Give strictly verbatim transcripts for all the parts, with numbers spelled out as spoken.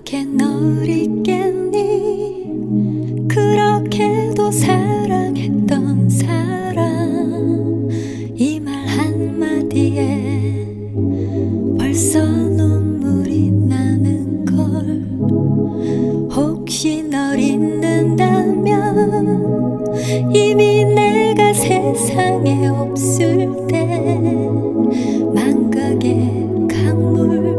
어떻게 널 잊겠니? 그렇게도 사랑했던 사람, 이 말 한마디에 벌써 눈물이 나는 걸. 혹시 널 잊는다면 이미 내가 세상에 없을 때, 망각의 강물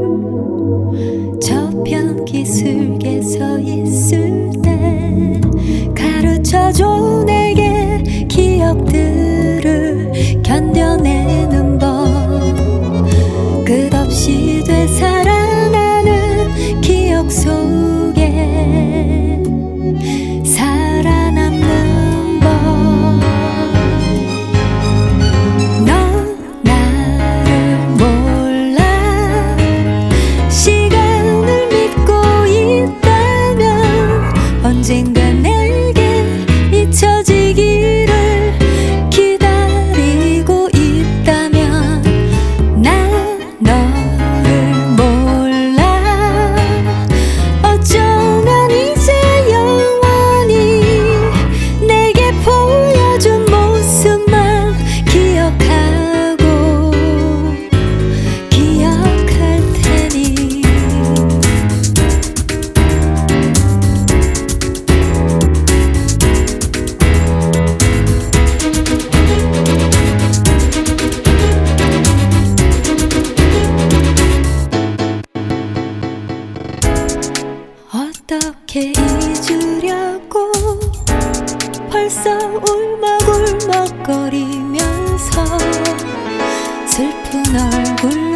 저편 기슭에 서 있을 때, 가르쳐줘 내게 기억들을 견뎌내는 법. 끝없이 되살아나는 기억 속에 살아남는 법. 넌 나를 몰라. 시간을 믿고 있다면 언젠가 내게 잊혀지기를 기다리고 있다면, 난 너를 몰라. 어쩌면 이제 영원히 내게 보여준 모습만 기억하고 기억할 테니. 어떻게 잊으려고 벌써 울먹울먹거리면서 슬픈 얼굴